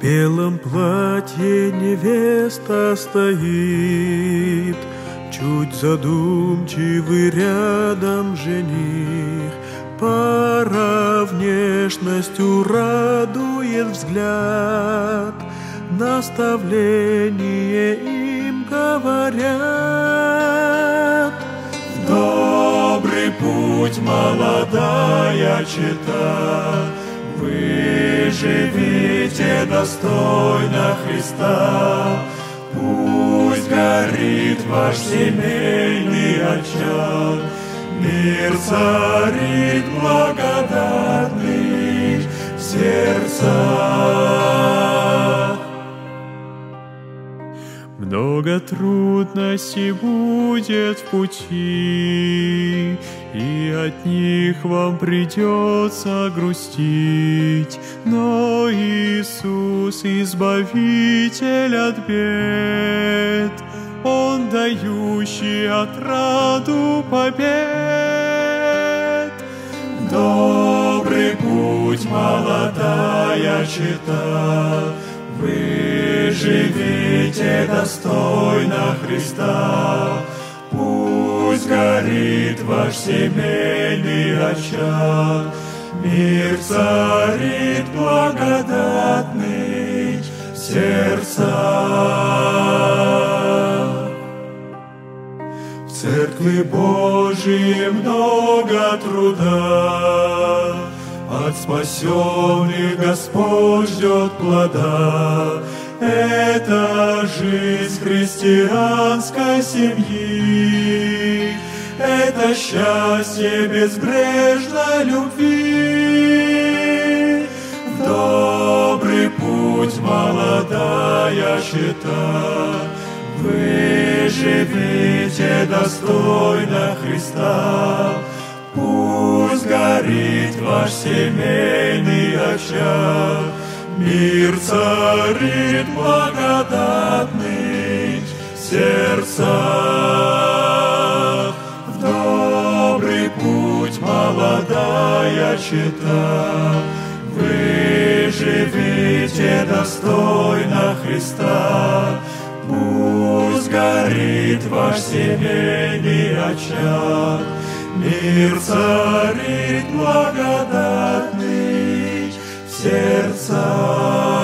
белом платье невеста стоит, чуть задумчивый рядом жених. Пара внешностью радует взгляд, наставление им говорят. В добрый путь, молодая чета, вы живите достойно Христа. Пусть горит ваш семейный очаг, мир царит благодатный в сердцах. Много трудностей будет в пути, и от них вам придется грустить. Но Иисус, Избавитель от бед, Он, дающий отраду побед. Добрый путь, молодая чета, вы живите достойно Христа. Пусть горит ваш семейный очаг, мир царит благодатный в сердцах. В Церкви Божией много труда, от спасенных Господь ждет плода. Это жизнь христианской семьи, это счастье безбрежной любви. В добрый путь, молодая чета, вы живите достойно Христа. Пусть горит ваш семейный очаг, мир царит благодатный в сердцах. В добрый путь, молодая чета, вы живите достойно Христа. Пусть горит ваш семейный очаг, мир царит благодатный в сердцах.